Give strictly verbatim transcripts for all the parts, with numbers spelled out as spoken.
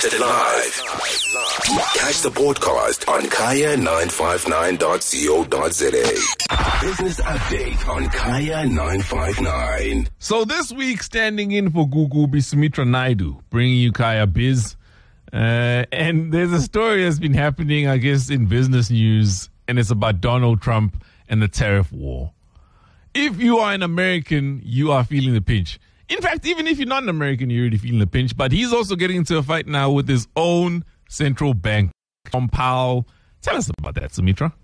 missed it live, catch the podcast on kaya nine five nine dot co dot za. Business update on Kaya nine five nine. So this week, standing in for Gugu be Sumitra Naidu, bringing you Kaya Biz. Uh, and there's a story that's been happening, I guess, in business news, and it's about Donald Trump and the tariff war. If you are an American, you are feeling the pinch. In fact, even if you're not an American, you're already feeling the pinch. But he's also getting into a fight now with his own central bank, Jerome Powell. Tell us about that, Sumitra.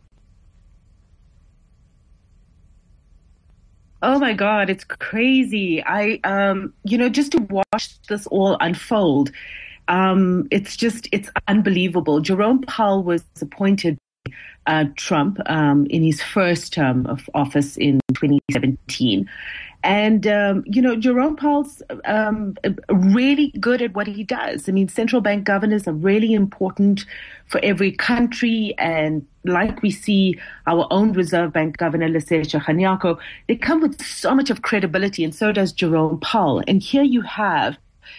Oh my God, it's crazy. I, um, you know, just to watch this all unfold, um, it's just, it's unbelievable. Jerome Powell was appointed by uh, Trump um, in his first term of office in twenty seventeen. And, um, you know, Jerome Powell's um, really good at what he does. I mean, central bank governors are really important for every country. And like we see our own Reserve Bank Governor, Lesetja Kganyago, they come with so much of credibility, and so does Jerome Powell. And here you have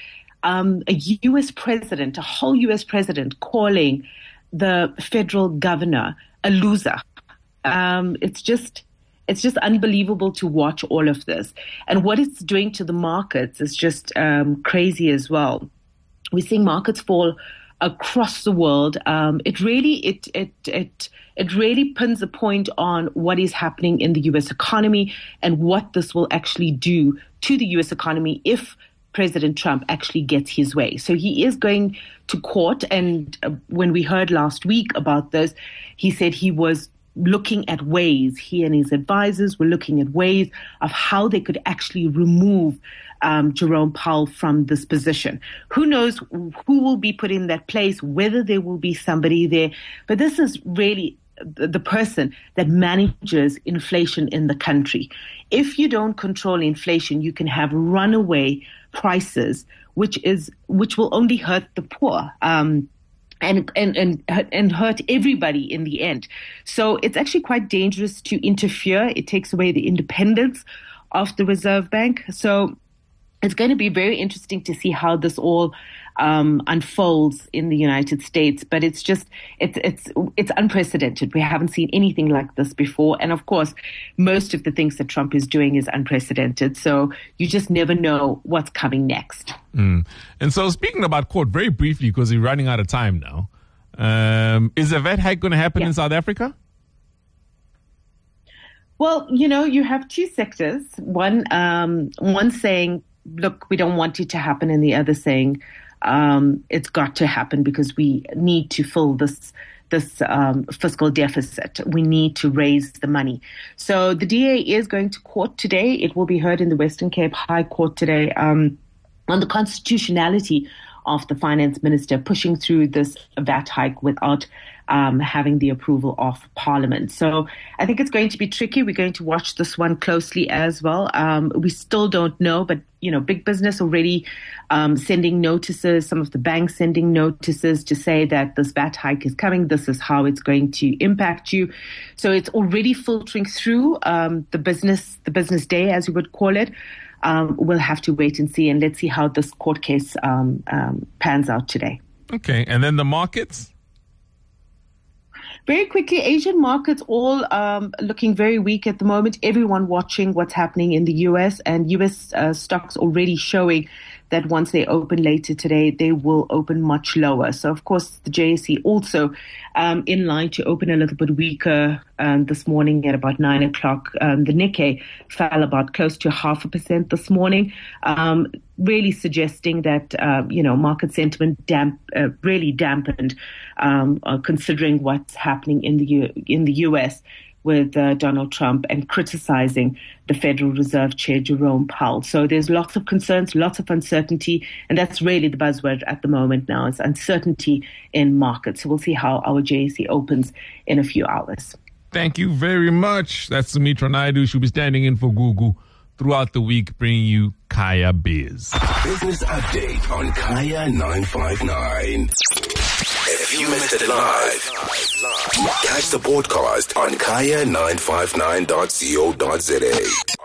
um, a U S president, a whole U S president calling the federal governor a loser. Um, it's just... It's just unbelievable to watch all of this. And what it's doing to the markets is just um, crazy as well. We're seeing markets fall across the world. Um, it really, it, it, it, it really pins a point on what is happening in the U S economy and what this will actually do to the U S economy if President Trump actually gets his way. So he is going to court. And uh, when we heard last week about this, he said he was looking at ways, he and his advisors were looking at ways of how they could actually remove um, Jerome Powell from this position. Who knows who will be put in that place, whether there will be somebody there. But this is really the, the person that manages inflation in the country. If you don't control inflation, you can have runaway prices, which is which will only hurt the poor. Um, And, and and and hurt everybody in the end. So it's actually quite dangerous to interfere. It takes away the independence of the Reserve Bank. So it's going to be very interesting to see how this all um, unfolds in the United States. But it's just it's it's it's unprecedented. We haven't seen anything like this before. And of course, most of the things that Trump is doing is unprecedented. So you just never know what's coming next. Mm. And so speaking about court, very briefly, because we're running out of time now, um, is a V A T hike going to happen yeah. in South Africa? Well, you know, you have two sectors. One, um, one saying, look, we don't want it to happen, and the other saying, um, it's got to happen because we need to fill this this um, fiscal deficit. We need to raise the money. So the D A is going to court today. It will be heard in the Western Cape High Court today um, on the constitutionality of the finance minister pushing through this V A T hike without um, having the approval of Parliament. So I think it's going to be tricky. We're going to watch this one closely as well. Um, we still don't know, but you know, big business already um, sending notices, some of the banks sending notices to say that this V A T hike is coming. This is how it's going to impact you. So it's already filtering through um, the business, the business day, as you would call it. Um, we'll have to wait and see, and let's see how this court case um, um, pans out today. Okay, and then the markets? Very quickly, Asian markets all um, looking very weak at the moment. Everyone watching what's happening in the U S, and U S uh, stocks already showing that once they open later today, they will open much lower. So, of course, the J S E also um, in line to open a little bit weaker um, this morning at about nine o'clock. Um, the Nikkei fell about close to half a percent this morning, um, really suggesting that, uh, you know, market sentiment damp, uh, really dampened um, uh, considering what's happening in the U- in the U S with uh, Donald Trump and criticizing the Federal Reserve Chair, Jerome Powell. So there's lots of concerns, lots of uncertainty, and that's really the buzzword at the moment now, is uncertainty in markets. So we'll see how our J S E opens in a few hours. Thank you very much. That's Sumitra Naidu. She'll be standing in for Gugu throughout the week, bringing you Kaya Biz. Business update on Kaya nine five nine. If you missed it live, catch the podcast on kaya nine five nine dot co dot za.